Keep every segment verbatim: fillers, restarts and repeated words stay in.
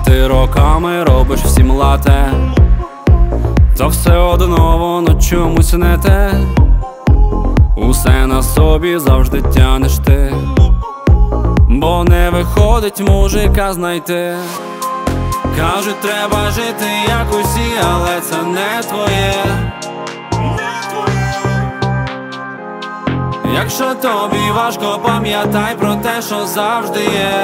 ти роками робиш всім лате, та все одно воно чомусь не те. Усе на собі завжди тянеш ти, бо не виходить мужика знайти. Кажуть, треба жити як усі, але це не твоє. Якщо тобі важко, пам'ятай про те, що завжди є.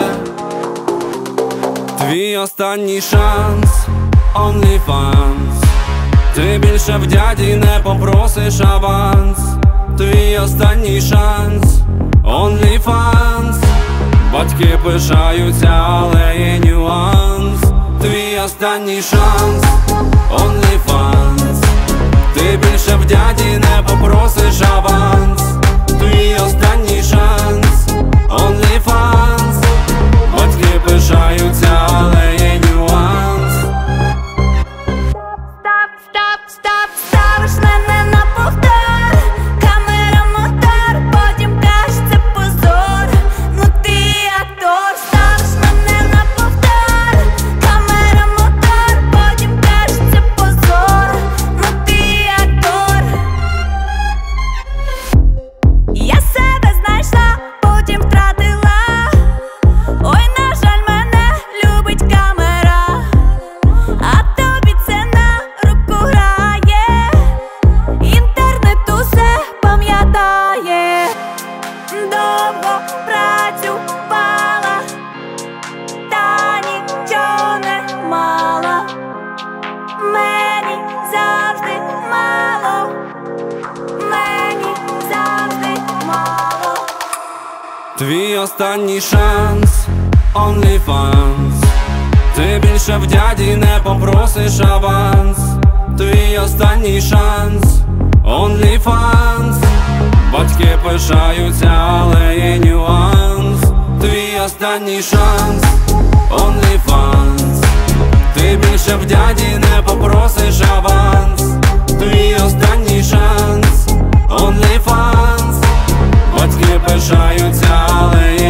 Твій останній шанс, OnlyFans. Ти більше в дяді не попросиш аванс. Твій останній шанс, OnlyFans. Батьки пишаються, але є нюанс. Твій останній шанс, OnlyFans. Ти більше в дяді не попросиш аванс. Твій останній шанс, OnlyFans. Батьки пишаються, але є нюанс. Стоп, стоп, стоп, ставиш мене на повтор. Камера, мотор, потім кажеш, це позор. Ну ти актор. Ставиш мене на повтор. Камера, мотор, потім кажеш, це позор. Ну ти актор. Я себе знайшла, потім втратила. Ой, на жаль, мене любить камера, а тобі це на руку грає. Інтернет усе пам'ятає. Довго працювала, та нічого не мала. Мені завжди мало, мені завжди мало. Твій останній шанс, OnlyFans. Ти більше в дяді не попросиш аванс. Твій останній шанс, OnlyFans. Батьки пишаються, але є нюанс. Твій останній шанс, OnlyFans. Ти більше в дяді не попросиш аванс. Твій останній шанс, OnlyFans. Батьки пишаються, але є